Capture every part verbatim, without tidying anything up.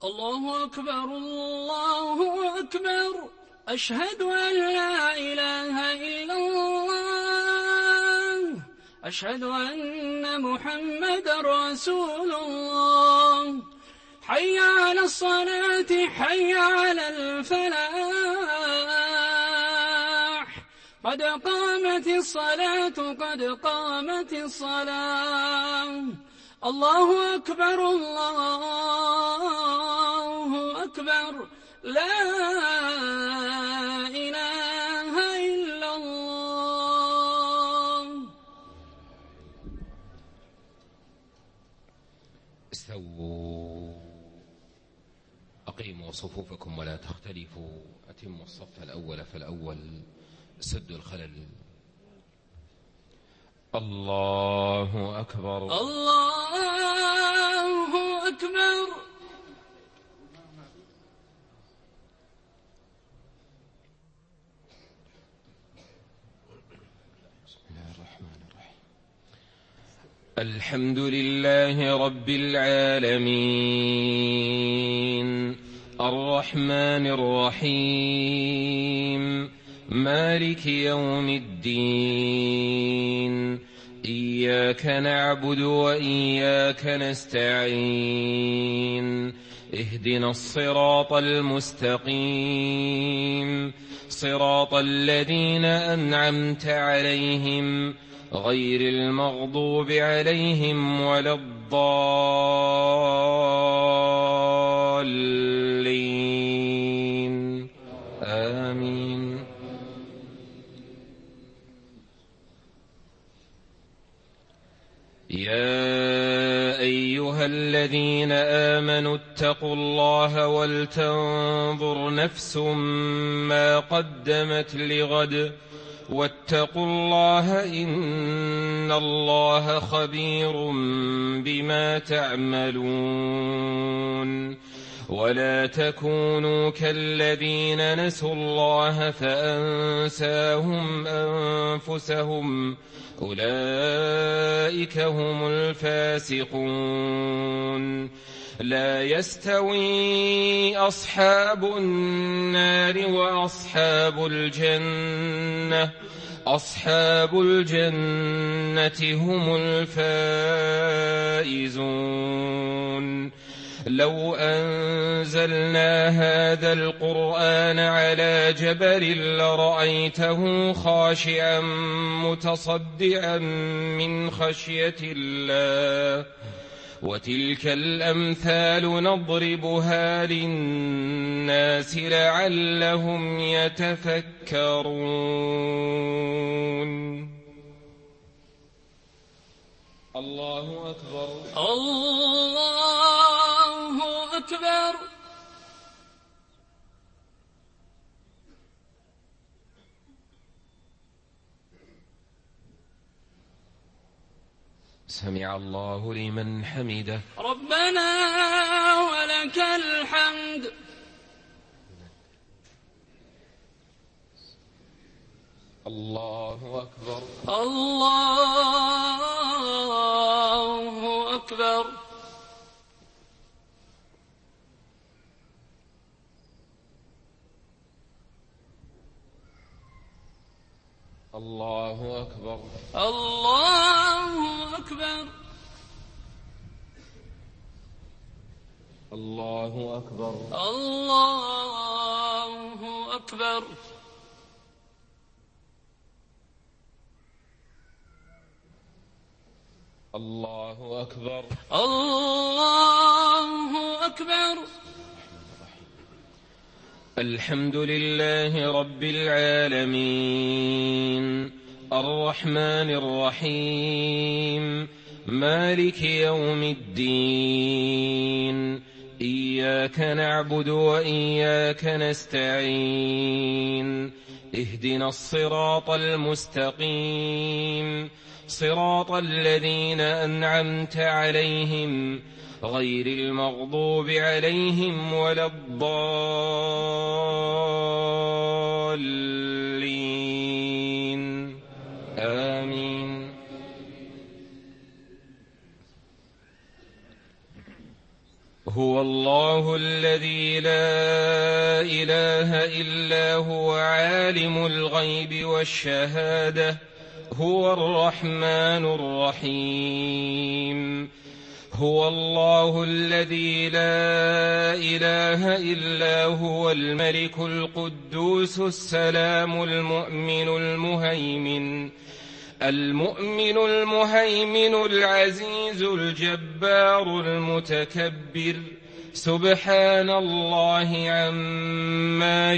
الله أكبر الله أكبر أشهد أن لا إله إلا الله أشهد أن محمدا رسول الله حي على الصلاة حي على الفلاح قد قامت الصلاة قد قامت الصلاة الله أكبر الله أكبر لا إله إلا الله. استووا أقيموا صفوفكم ولا تختلفوا أتموا الصف الأول فالأول سدوا الخلل. الله أكبر الله أكبر. بسم الله الرحمن الرحيم. الحمد لله رب العالمين الرحمن الرحيم مالك يوم الدين إياك نعبد وإياك نستعين اهدنا الصراط المستقيم صراط الذين أنعمت عليهم غير المغضوب عليهم ولا الضالين آمين. يا أيها الذين آمنوا اتقوا الله ولتنظر نفس ما قدمت لغد واتقوا الله إن الله خبير بما تعملون ولا تكونوا كالذين نسوا الله فأنساهم أنفسهم أولئك هم الفاسقون. لا يستوي أصحاب النار وأصحاب الجنة أصحاب الجنة هم الفائزون. لو أنزلنا هذا القرآن على جبل لرأيته خاشعا متصدعا من خشية الله وتلك الأمثال نضربها للناس لعلهم يتفكرون. الله أكبر الله أكبر. سمع الله لمن حمده ربنا ولك الحمد. الله أكبر الله أكبر. الله أكبر الله أكبر. الله أكبر الله أكبر. الله أكبر الله أكبر. الحمد لله رب العالمين الرحمن الرحيم مالك يوم الدين إياك نعبد وإياك نستعين اهدنا الصراط المستقيم صراط الذين أنعمت عليهم غير المغضوب عليهم ولا الضالين آمين. هو الله الذي لا إله إلا هو عالم الغيب والشهادة هو الرحمن الرحيم. هو الله الذي لا إله إلا هو الملك القدوس السلام المؤمن المهيمن المؤمن المهيمن العزيز الجبار المتكبر سبحان الله عما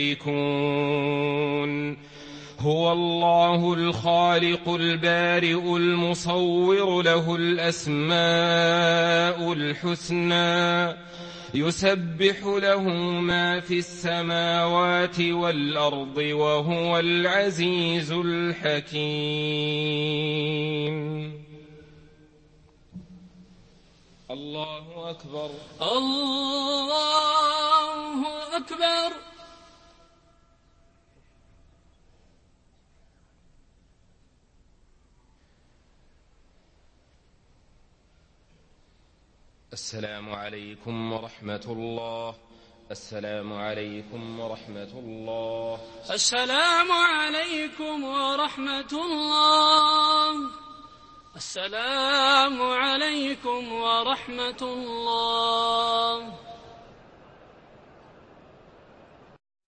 يشركون. هو الله الخالق البارئ المصور له الأسماء الحسنى يسبح له ما في السماوات والأرض وهو العزيز الحكيم. الله أكبر. الله أكبر. السلام عليكم ورحمة الله. السلام عليكم ورحمة الله. السلام عليكم ورحمة الله. السلام عليكم ورحمة الله.